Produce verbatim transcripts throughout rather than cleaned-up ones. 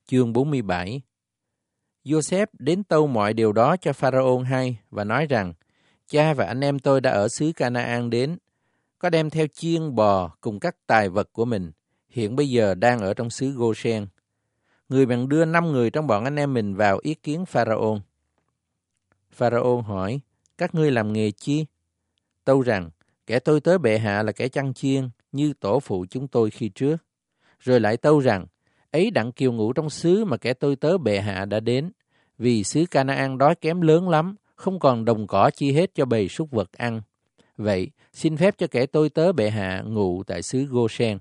chương bốn mươi bảy. Joseph đến tâu mọi điều đó cho Pharaoh hay và nói rằng, cha và anh em tôi đã ở xứ Canaan đến, có đem theo chiên bò cùng các tài vật của mình, hiện bây giờ đang ở trong xứ Goshen. Người bèn đưa năm người trong bọn anh em mình vào ý kiến Pharaoh. Pharaoh hỏi, các ngươi làm nghề chi? Tâu rằng, kẻ tôi tớ bệ hạ là kẻ chăn chiên, như tổ phụ chúng tôi khi trước. Rồi lại tâu rằng, ấy đặng kiều ngụ trong xứ mà kẻ tôi tớ bệ hạ đã đến, vì xứ Canaan đói kém lớn lắm, không còn đồng cỏ chi hết cho bầy súc vật ăn. Vậy, xin phép cho kẻ tôi tớ bệ hạ ngụ tại xứ Goshen.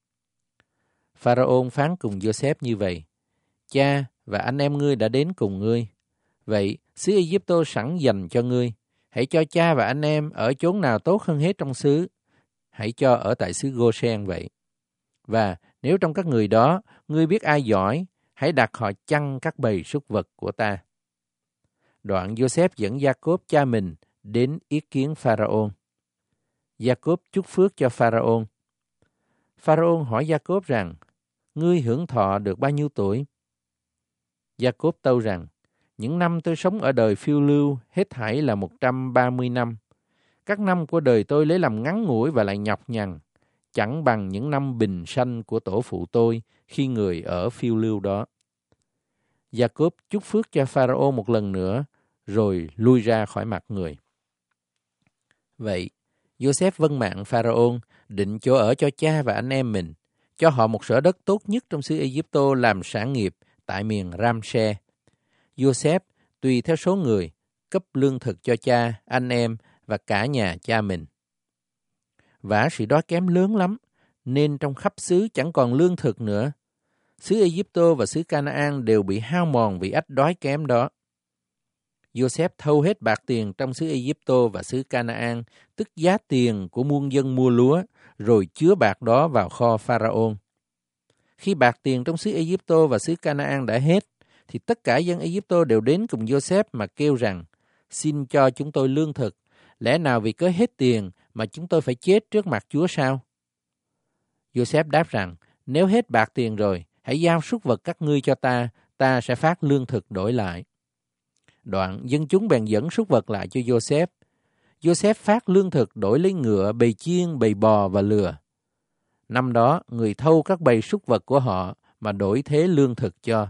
Pharaoh phán cùng Joseph như vậy, cha và anh em ngươi đã đến cùng ngươi. Vậy, xứ Ai-cập-tô sẵn dành cho ngươi. Hãy cho cha và anh em ở chốn nào tốt hơn hết trong xứ. Hãy cho ở tại xứ Goshen vậy. Và nếu trong các người đó, ngươi biết ai giỏi, hãy đặt họ chăn các bầy súc vật của ta. Đoạn Joseph dẫn Gia-cốp cha mình đến ý kiến Pharaoh. Gia-cốp chúc phước cho Pharaoh. Pharaoh hỏi Gia-cốp rằng, ngươi hưởng thọ được bao nhiêu tuổi? Gia-cốp tâu rằng, những năm tôi sống ở đời phiêu lưu hết thảy là một trăm ba mươi năm. Các năm của đời tôi lấy làm ngắn ngủi và lại nhọc nhằn, chẳng bằng những năm bình sanh của tổ phụ tôi khi người ở phiêu lưu đó. Gia-cốp chúc phước cho Pharaoh một lần nữa, rồi lui ra khỏi mặt người. Vậy, Joseph vâng mạng Pharaoh, định chỗ ở cho cha và anh em mình, cho họ một sở đất tốt nhất trong xứ Ai-cập-tô làm sản nghiệp tại miền Ram-se. Joseph, tùy theo số người, cấp lương thực cho cha, anh em và cả nhà cha mình. Vả sự đói kém lớn lắm, nên trong khắp xứ chẳng còn lương thực nữa. Xứ Ai-cập-tô và xứ Canaan đều bị hao mòn vì ách đói kém đó. Joseph thâu hết bạc tiền trong xứ Ai-cập-tô và xứ Canaan, tức giá tiền của muôn dân mua lúa, rồi chứa bạc đó vào kho Pharaoh. Khi bạc tiền trong xứ Ai-cập-tô và xứ Canaan đã hết, thì tất cả dân Ai-cập-tô đều đến cùng Joseph mà kêu rằng, xin cho chúng tôi lương thực, lẽ nào vì cớ hết tiền mà chúng tôi phải chết trước mặt Chúa sao? Joseph đáp rằng, nếu hết bạc tiền rồi, hãy giao súc vật các ngươi cho ta, ta sẽ phát lương thực đổi lại. Đoạn, dân chúng bèn dẫn súc vật lại cho Joseph. Joseph phát lương thực đổi lấy ngựa, bầy chiên, bầy bò và lừa. Năm đó, người thâu các bầy súc vật của họ mà đổi thế lương thực cho.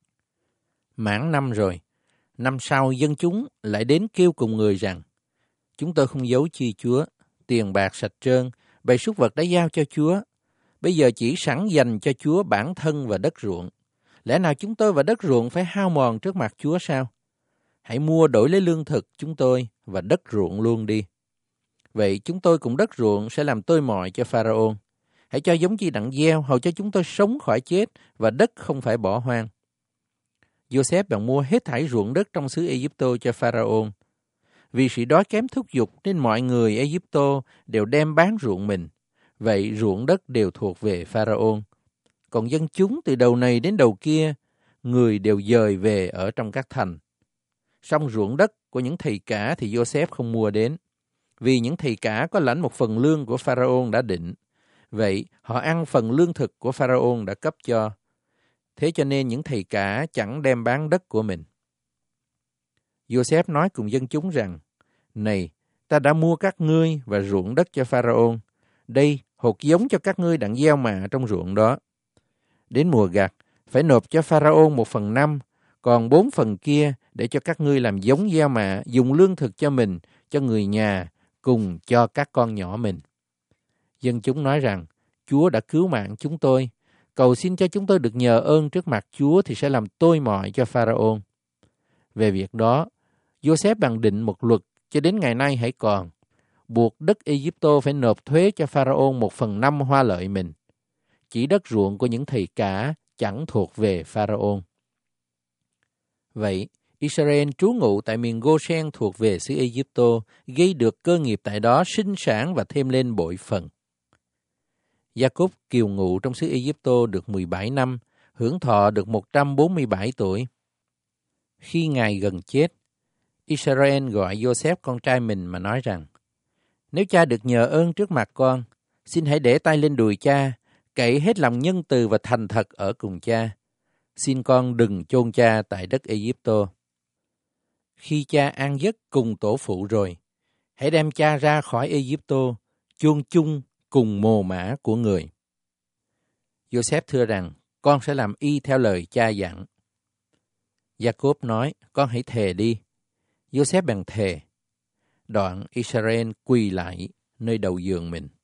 Mãn năm rồi, năm sau dân chúng lại đến kêu cùng người rằng, chúng tôi không giấu chi Chúa, tiền bạc sạch trơn, bầy súc vật đã giao cho Chúa. Bây giờ chỉ sẵn dành cho Chúa bản thân và đất ruộng. Lẽ nào chúng tôi và đất ruộng phải hao mòn trước mặt Chúa sao? Hãy mua đổi lấy lương thực chúng tôi và đất ruộng luôn đi. Vậy chúng tôi cùng đất ruộng sẽ làm tôi mọi cho Pharaoh. Hãy cho giống chi đặng gieo, hầu cho chúng tôi sống khỏi chết và đất không phải bỏ hoang. Joseph bèn mua hết thảy ruộng đất trong xứ Ai-cập-tô cho Pharaoh. Vì sự đói kém thúc giục nên mọi người Ai-cập-tô đều đem bán ruộng mình. Vậy ruộng đất đều thuộc về Pharaoh. Còn dân chúng từ đầu này đến đầu kia, người đều dời về ở trong các thành. Song ruộng đất của những thầy cả thì Joseph không mua đến, vì những thầy cả có lãnh một phần lương của Pharaoh đã định. Vậy họ ăn phần lương thực của Pharaoh đã cấp cho. Thế cho nên những thầy cả chẳng đem bán đất của mình. Joseph nói cùng dân chúng rằng, này, ta đã mua các ngươi và ruộng đất cho Pharaoh. Đây, hột giống cho các ngươi đặng gieo mạ trong ruộng đó. Đến mùa gặt, phải nộp cho Pharaoh một phần năm, còn bốn phần kia để cho các ngươi làm giống gieo mạ, dùng lương thực cho mình, cho người nhà, cùng cho các con nhỏ mình. Dân chúng nói rằng, Chúa đã cứu mạng chúng tôi, cầu xin cho chúng tôi được nhờ ơn trước mặt Chúa thì sẽ làm tôi mọi cho Pharaoh. Về việc đó, Joseph bàn định một luật cho đến ngày nay hãy còn, buộc đất Ai-cập-tô phải nộp thuế cho Pharaoh một phần năm hoa lợi mình. Chỉ đất ruộng của những thầy cả chẳng thuộc về Pharaoh. Vậy, Israel trú ngụ tại miền Goshen thuộc về xứ Ai-cập-tô, gây được cơ nghiệp tại đó sinh sản và thêm lên bội phần. Gia-cốp kiều ngụ trong xứ Ai-cập-tô được mười bảy năm, hưởng thọ được một trăm bốn mươi bảy tuổi. Khi ngài gần chết, Israel gọi Joseph con trai mình mà nói rằng, nếu cha được nhờ ơn trước mặt con, xin hãy để tay lên đùi cha, cậy hết lòng nhân từ và thành thật ở cùng cha. xin con đừng chôn cha tại đất Ai-cập. Khi cha an giấc cùng tổ phụ rồi, hãy đem cha ra khỏi Ai-cập, chôn chung cùng mồ mả của người. Joseph thưa rằng, con sẽ làm y theo lời cha dặn. Jacob nói, con hãy thề đi. Joseph bèn thề. Đoạn Israel quỳ lại nơi đầu giường mình.